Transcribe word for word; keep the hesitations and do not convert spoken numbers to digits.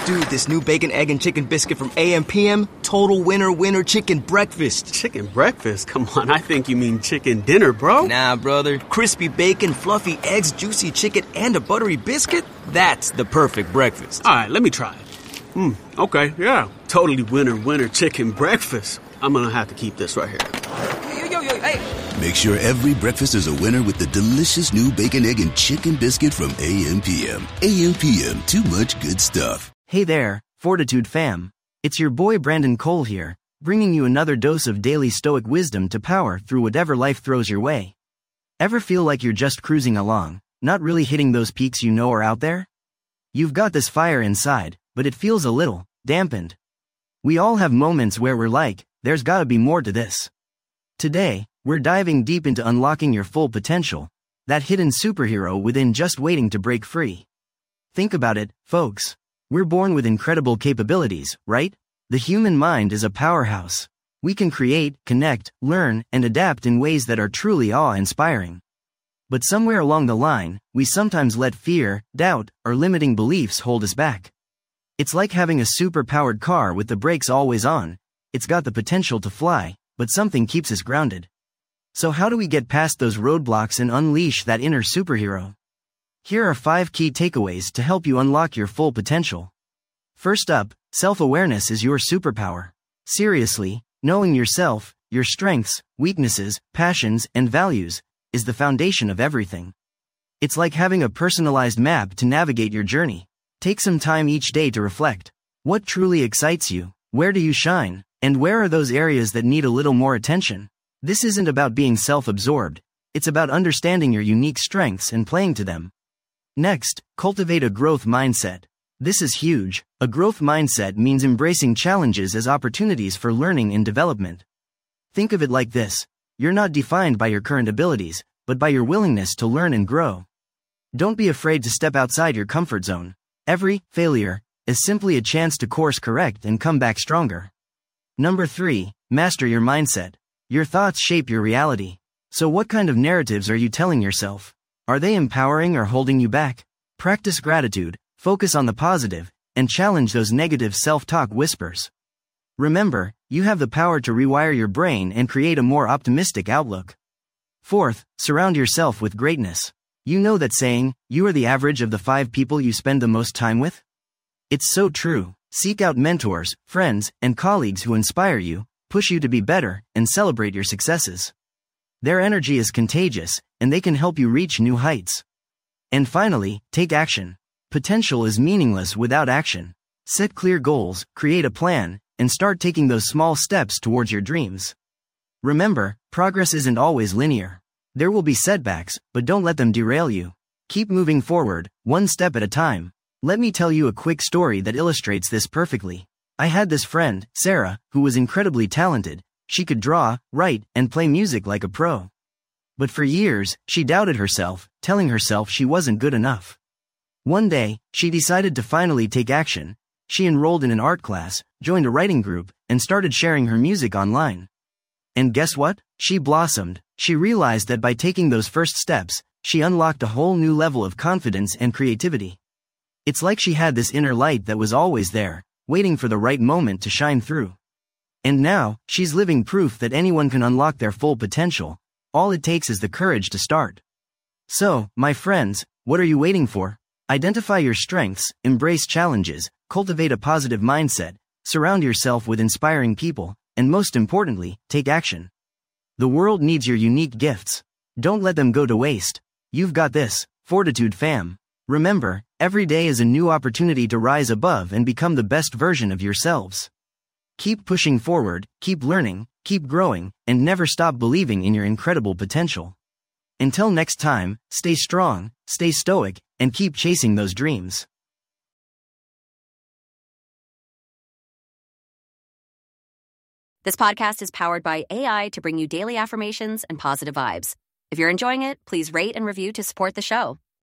Dude, this new bacon, egg, and chicken biscuit from A M P M, total winner winner chicken breakfast. Chicken breakfast? Come on, I think you mean chicken dinner, bro. Nah, brother. Crispy bacon, fluffy eggs, juicy chicken, and a buttery biscuit? That's the perfect breakfast. All right, let me try it. Hmm, okay, yeah. Totally winner winner chicken breakfast. I'm gonna have to keep this right here. Yo, yo, yo, hey. Make sure every breakfast is a winner with the delicious new bacon, egg, and chicken biscuit from A M P M. A M P M, too much good stuff. Hey there, Fortitude fam. It's your boy Brandon Cole here, bringing you another dose of daily stoic wisdom to power through whatever life throws your way. Ever feel like you're just cruising along, not really hitting those peaks you know are out there? You've got this fire inside, but it feels a little dampened. We all have moments where we're like, there's gotta be more to this. Today, we're diving deep into unlocking your full potential, that hidden superhero within just waiting to break free. Think about it, folks. We're born with incredible capabilities, right? The human mind is a powerhouse. We can create, connect, learn, and adapt in ways that are truly awe-inspiring. But somewhere along the line, we sometimes let fear, doubt, or limiting beliefs hold us back. It's like having a super-powered car with the brakes always on. It's got the potential to fly, but something keeps us grounded. So how do we get past those roadblocks and unleash that inner superhero? Here are five key takeaways to help you unlock your full potential. First up, self-awareness is your superpower. Seriously, knowing yourself, your strengths, weaknesses, passions, and values, is the foundation of everything. It's like having a personalized map to navigate your journey. Take some time each day to reflect. What truly excites you? Where do you shine? And where are those areas that need a little more attention? This isn't about being self-absorbed. It's about understanding your unique strengths and playing to them. Next, cultivate a growth mindset. This is huge. A growth mindset means embracing challenges as opportunities for learning and development. Think of it like this. You're not defined by your current abilities, but by your willingness to learn and grow. Don't be afraid to step outside your comfort zone. Every failure is simply a chance to course correct and come back stronger. Number three, master your mindset. Your thoughts shape your reality. So what kind of narratives are you telling yourself? Are they empowering or holding you back? Practice gratitude, focus on the positive, and challenge those negative self-talk whispers. Remember, you have the power to rewire your brain and create a more optimistic outlook. Fourth, surround yourself with greatness. You know that saying, you are the average of the five people you spend the most time with? It's so true. Seek out mentors, friends, and colleagues who inspire you, push you to be better, and celebrate your successes. Their energy is contagious, and they can help you reach new heights. And finally, take action. Potential is meaningless without action. Set clear goals, create a plan, and start taking those small steps towards your dreams. Remember, progress isn't always linear. There will be setbacks, but don't let them derail you. Keep moving forward, one step at a time. Let me tell you a quick story that illustrates this perfectly. I had this friend, Sarah, who was incredibly talented. She could draw, write, and play music like a pro. But for years, she doubted herself, telling herself she wasn't good enough. One day, she decided to finally take action. She enrolled in an art class, joined a writing group, and started sharing her music online. And guess what? She blossomed. She realized that by taking those first steps, she unlocked a whole new level of confidence and creativity. It's like she had this inner light that was always there, waiting for the right moment to shine through. And now, she's living proof that anyone can unlock their full potential. All it takes is the courage to start. So, my friends, what are you waiting for? Identify your strengths, embrace challenges, cultivate a positive mindset, surround yourself with inspiring people, and most importantly, take action. The world needs your unique gifts. Don't let them go to waste. You've got this, Fortitude fam. Remember, every day is a new opportunity to rise above and become the best version of yourselves. Keep pushing forward, keep learning, keep growing, and never stop believing in your incredible potential. Until next time, stay strong, stay stoic, and keep chasing those dreams. This podcast is powered by A I to bring you daily affirmations and positive vibes. If you're enjoying it, please rate and review to support the show.